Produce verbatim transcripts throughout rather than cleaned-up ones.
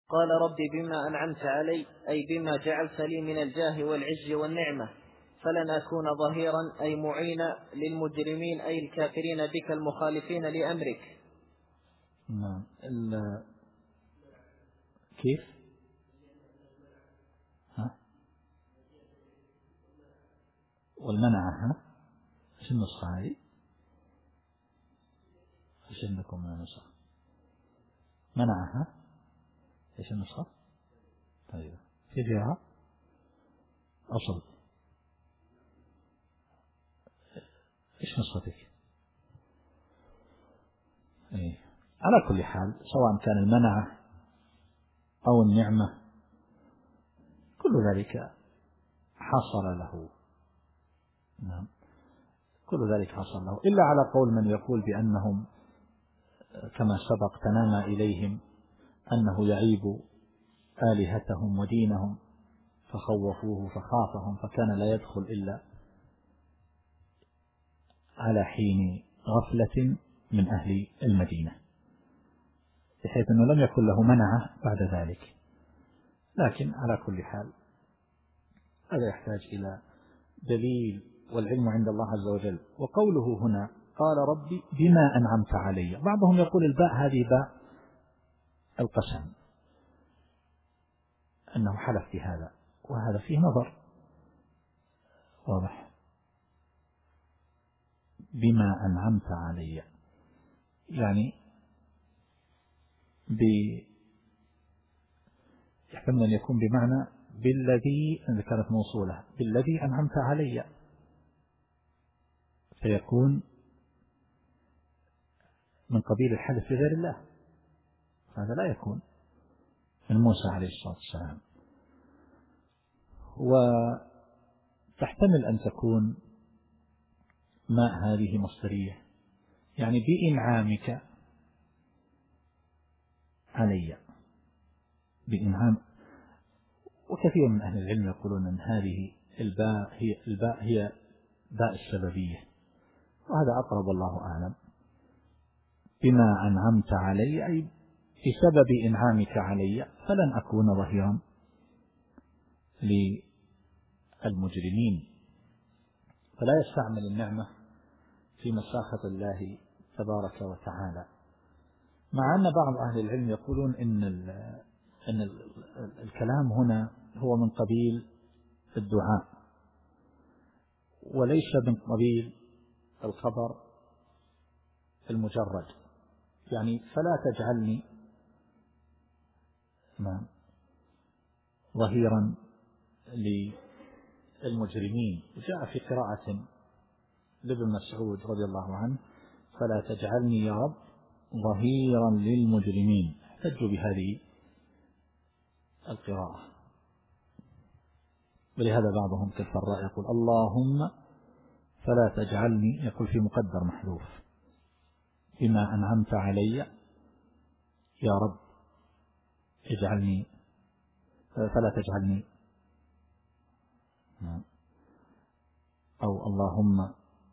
قال رب بما أنعمت علي أي بما جعلت لي من الجاه والعز والنعمة فلن أكون ظهيرا أي معينا للمجرمين أي الكافرين بك المخالفين لأمرك. نعم. كيف؟ ها؟ والمنعة. ها؟ ايش النسخة هذه؟ ايش عندكم من النسخة؟ منعها. ايش النسخة؟ طيب كيف فيها؟ أصل. ايش نسختك؟ ايه. على كل حال سواء كان المنعة أو النعمة كل ذلك حصل له. نعم. كل ذلك حصل له إلا على قول من يقول بأنهم كما سبق تنامى إليهم أنه يعيب آلهتهم ودينهم فخوفوه فخافهم فكان لا يدخل إلا على حين غفلة من أهل المدينة بحيث أنه لم يكن له منعه بعد ذلك. لكن على كل حال هذا يحتاج إلى دليل والعلم عند الله عز وجل. وقوله هنا قال ربي بما أنعمت علي، بعضهم يقول الباء هذه باء القسم أنه حلف بهذا وهذا فيه نظر واضح. بما أنعمت علي يعني يحتمل أن يكون بمعنى بالذي إذا كانت موصولة بالذي أنعمت علي فيكون من قبيل الحلف بغير الله، هذا لا يكون من موسى عليه الصلاة والسلام. وتحتمل أن تكون ماء هذه مصدرية يعني بإنعامك علي بإنعام. وكثير من أهل العلم يقولون أن هذه الباء هي الباء هي باء السببية وهذا أقرب الله أعلم. بما أنعمت علي أي بسبب إنعامك علي فلن أكون ظهيرا للمجرمين. فلا يستعمل النعمة في مساخط الله تبارك وتعالى، مع أن بعض أهل العلم يقولون إن أن الكلام هنا هو من قبيل الدعاء وليس من قبيل الخبر المجرد، يعني فلا تجعلني ظهيرا للمجرمين. وجاء في قراءة لابن مسعود رضي الله عنه فلا تجعلني يا رب ظهيرا للمجرمين، احتجوا بهذه القراءة. ولهذا بعضهم كالفراء يقول اللهم فلا تجعلني، يقول في مقدر محذوف بما أنعمت علي يا رب اجعلني فلا تجعلني، أو اللهم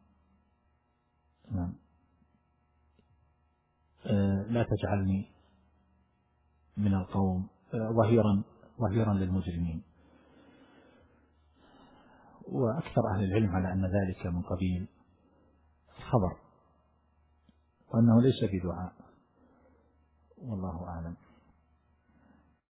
لا تجعلني من القوم ظهيرا ظهيرا للمجرمين. وأكثر أهل العلم على أن ذلك من قبيل الخبر وأنه ليس بدعاء، والله أعلم.